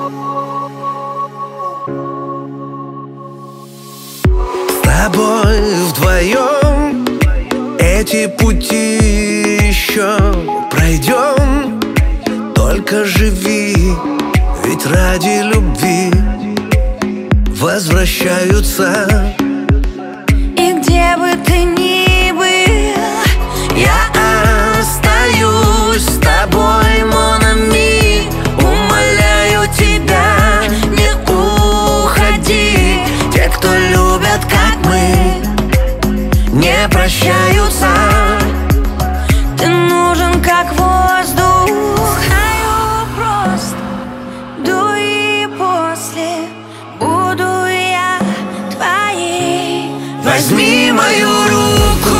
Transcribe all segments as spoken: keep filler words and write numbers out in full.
С тобой вдвоем эти пути еще пройдем. Только живи, ведь ради любви возвращаются. И где бы ты ни был, я остаюсь с тобой, mon ami. Умоляю тебя, не уходи. Те, кто любят, как мы, не прощаются. ты нужен как воздух. Знаю, просто до и после буду я твоей. Возьми мою руку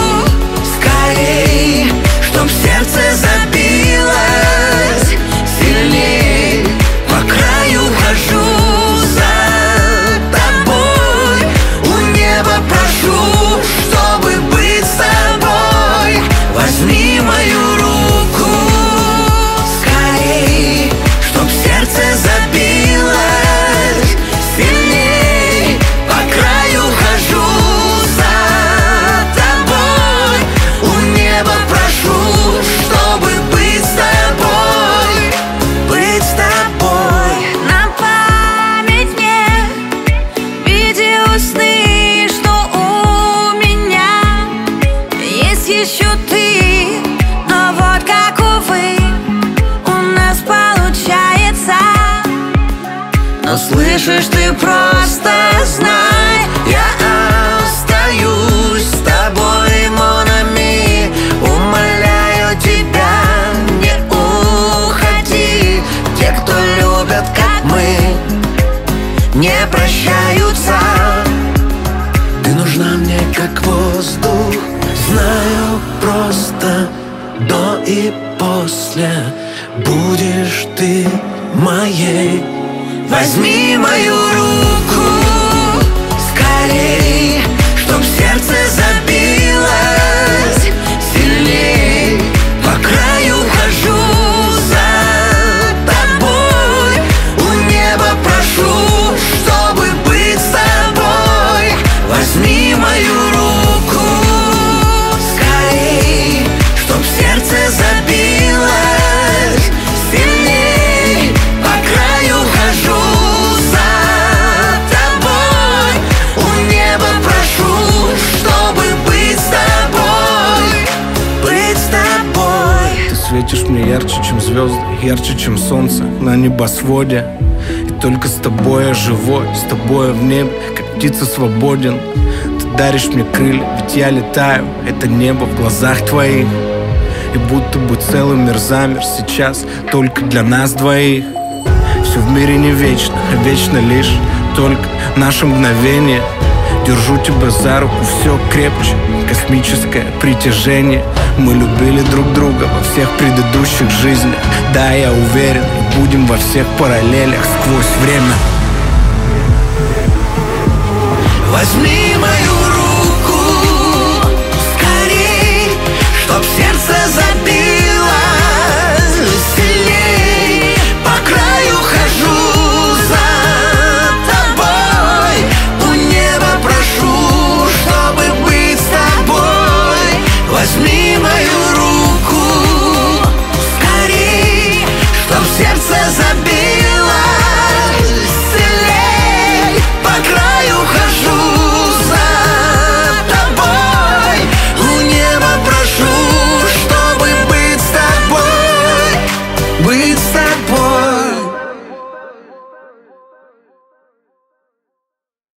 скорей, чтоб сердце забилось сильней. По краю хожу за тобой, у неба прошу, чтобы быть с тобой. Возьми мою руку скорей, чтоб сердце забилось сильней. По краю хожу за тобой, у неба прошу, чтобы быть с тобой. Быть с тобой. На память мне видел сны, что у меня есть еще ты. Но вот как, увы, у нас получается. Но слышишь, ты просто знай, я остаюсь с тобой, mon ami. Умоляю тебя, не уходи. Те, кто любят, как мы, не прощаются. Ты нужна мне как воздух, знаю, просто до и после будешь ты моей. Возьми мою руку скорей, чтоб сердце забилось сильней. По краю хожу за тобой, у неба прошу, чтобы быть с тобой. Возьми мою руку скорей, чтоб сердце забилось сильней. По краю хожу за тобой, у неба прошу, чтобы быть с тобой. Быть с тобой. Ты светишь мне ярче, чем звезды, ярче, чем солнце на небосводе. И только с тобой я живой, с тобой я в небе, как птица свободен. Ты даришь мне крылья, ведь я летаю, это небо в глазах твоих. И будто бы целый мир замер сейчас только для нас двоих. Все в мире не вечно, а вечно лишь только наше мгновение. Держу тебя за руку, все крепче, космическое притяжение. Мы любили друг друга во всех предыдущих жизнях. Да, я уверен, и будем во всех параллелях сквозь время. Возьми мою руку скорей, чтоб сердце забилось